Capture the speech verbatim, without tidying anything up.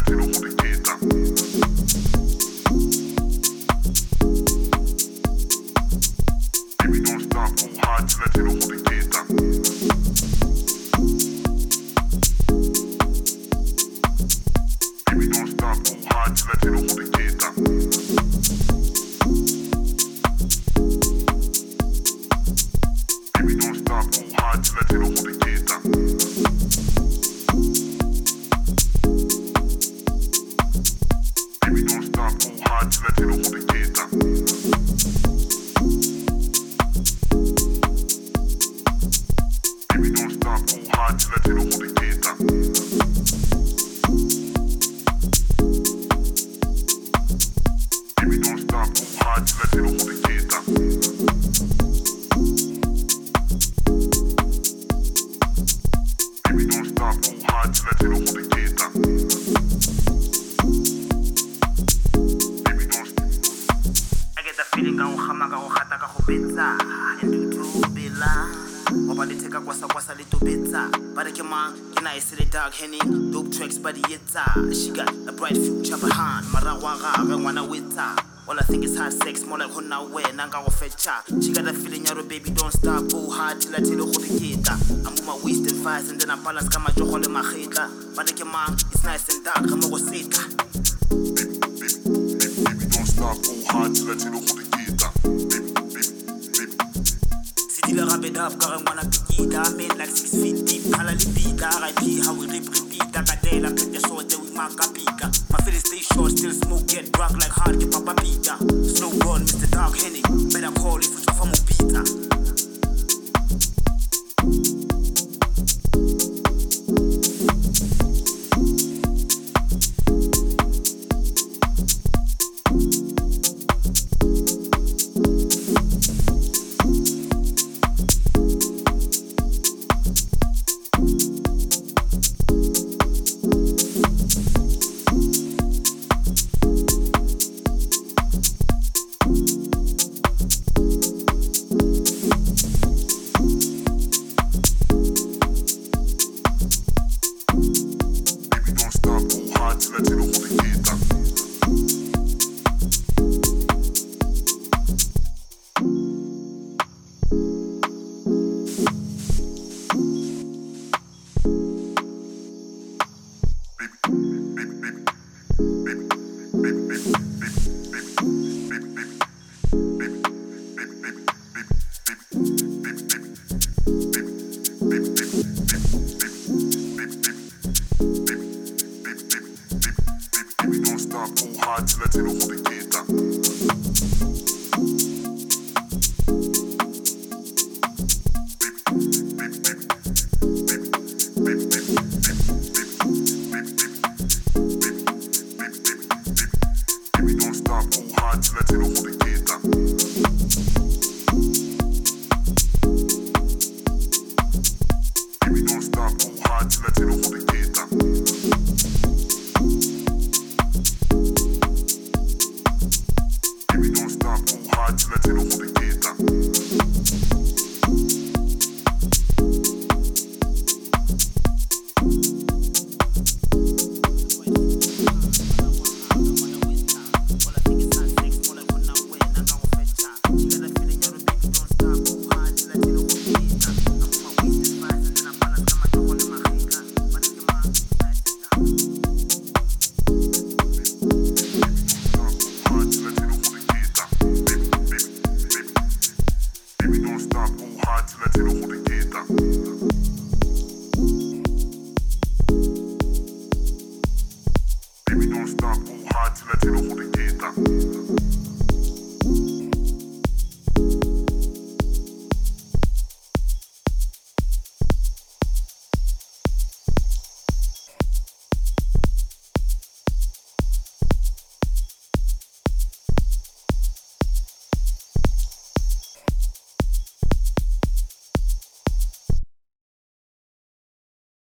She got a feeling, your baby don't stop, go hard till I tell you who the kita. I'm on my waist and fast and then I balance kama joho le mahita. But like man, it's nice and dark, I'm over sita. Baby, baby, baby, baby, don't stop, go hard till I tell you who the kita. Baby, baby, baby. City la rap it up, car I'm gonna pick it. I'm in like six feet deep, kala lipita. R I P, how we rip, repeat. Takadela, put the sword there with my kapika. My feelings stay short, still smoke, get drunk like hard, get papa pita. Slow burn, Mister Dark Henny. Better call if it's from Mupita. Hard till I tell you who the kid.